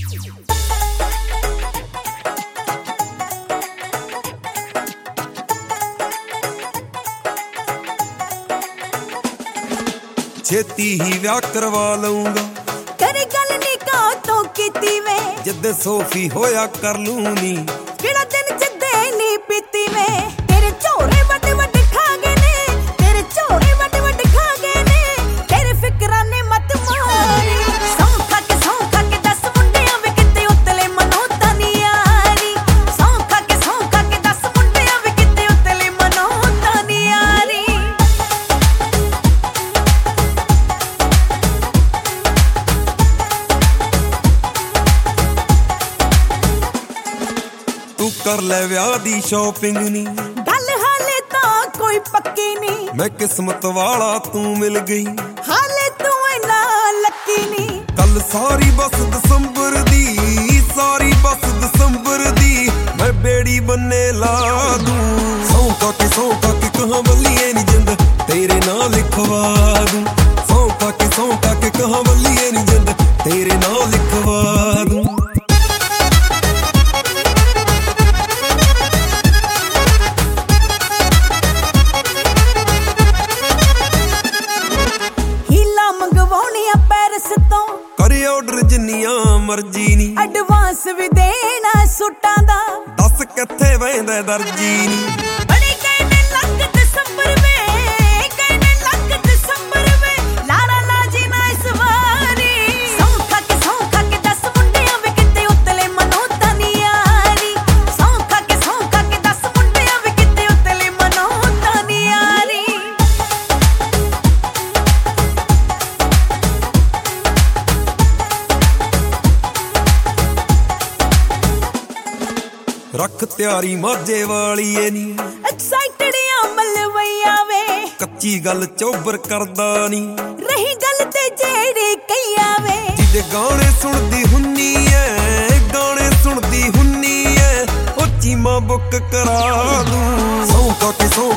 ਛੇਤੀ ਹੀ ਵਿਆਹ ਕਰਵਾ ਲਊਂਗਾ ਕਰ ਗੱਲ ਨੀ ਕਾਤੋਂ ਕੀਤੀ ਵੇ ਜਿੱਦੇ ਸੋਫੀ ਹੋਇਆ ਕਰ ਲੂੰਗੀ ਕਿਹੜਾ ਦਿਨ ਜਿੱਦੇ ਨੀ ਪੀਤੀ ਵੇ ਤੇਰੇ ਝੋਰੇ ਵੱਡੇ ਵੱਡੇ ਖਾ ਗਏ ਨੇ ਤੇਰੇ ਝੋਰੇ ਵੱਡੇ ਵੱਡੇ ਖਾ ਗਏ ਨੇ ਤੇਰੇ ਫਿਕਰਾਂ ਨੇ ਮਤ ਮਾਰੀ ਸੌਂ ਖਾ ਕੇ ਦੱਸ ਮੁੰਡਿਆਂ ਵੇ ਕਿਤੇ ਉਤਲੇ ਮਨੋਂ ਤਾਂ ਨੀ ਯਾਰੀ ਸੌਂ ਖਾ ਕੇ ਦੱਸ ਮੁੰਡਿਆਂ ਵੇ ਕਿਤੇ ਉਤਲੇ ਮਨੋਂ ਤਾਂ ਨੀ ਯਾਰੀ ਤੂੰ ਕਰ ਲੈ ਵਿਆਹ ਦੀ ਸ਼ਾਪਿੰਗ ਨੀ ਗੱਲ ਹਾਲੇ ਤਾਂ ਕੋਈ ਪੱਕੀ ਨੀ ਮੈਂ ਕਿਸਮਤ ਵਾਲਾ ਤੂੰ ਮਿਲ ਗਈ ਹਾਲੇ ਤੂੰ ਇੰਨਾ ਲੱਕੀ ਨੀ ਕੱਲ ਸਾਰੀ ਬਸ ਦਸੰਬਰ ਦੀ ਮੈਂ ਬੇੜੀ ਬੰਨੇ ਲਾ ਦੂੰ ਸੌਂ ਕਾ ਕੇ ਕਹਾਂ ਬੱਲੀਏ ਨੀ ਜਿੰਦ ਤੇਰੇ ਨਾਂ ਲਿਖਵਾ ਦੂੰ ਸੌਂ ਕਾ ਕੇ ਕਹਾਂ ਬੱਲੀਏ ਨੀ ਜਿੰਦ ਤੇਰੇ ਨਾਂ ਲਿਖਵਾ ਦੂੰ ਹੀਲਾ ਮੰਗਵਾਉਣੀਆਂ ਪੈਰਿਸ ਤੋਂ ਕਰੇ ਆਰਡਰ ਜਿੰਨੀਆਂ ਮਰਜ਼ੀ ਨੀ ਐਡਵਾਂਸ ਵੀ ਦੇਣਾ ਸੂਟਾਂ ਦਾ ਦੱਸ ਕਿੱਥੇ ਵਹਿੰਦਾ ਦਰਜੀ ਨੀ ਬੜੇ ਗਏ ਨੇ ਲੱਗ ਦਸੰਬਰ ਵੇ ਲਾੜਾ ਲਾਜੀ ਨਾ ਇਸ ਵਾਰੀ ਸੌਂ ਖਾ ਕੇ ਦੱਸ ਮੁੰਡਿਆਂ ਵੇ ਕਿਤੇ ਉਤਲੇ ਮਨੋਂ ਤਾਂ ਨੀ ਯਾਰੀ ਸੌਂ ਖਾ ਕੇ ਦੱਸ ਮੁੰਡਿਆਂ ਵੇ ਕਿਤੇ ਉਤਲੇ ਮਨੋਂ ਤਾਂ ਨੀ ਯਾਰੀ ਰੱਖ ਤਿਆਰੀ ਮਾਝੇ ਵਾਲੀਏ ਨੀ ਐਕਸਾਈਟਡ ਆ ਮਲਵਈਆ ਵੇ ਕੱਚੀ ਗੱਲ ਚੋਬਰ ਕਰਦਾ ਨੀ ਰਹੀ ਗੱਲ ਤੇ ਜਿਹੜੇ ਕਈਆ ਵੇ ਜਿਹਦੇ ਗਾਣੇ ਸੁਣਦੀ ਹੁੰਨੀ ਐ ਉਹ ਚੀਮਾ ਬੁੱਕ ਕਰਾ ਦੂੰ ਸੌਂ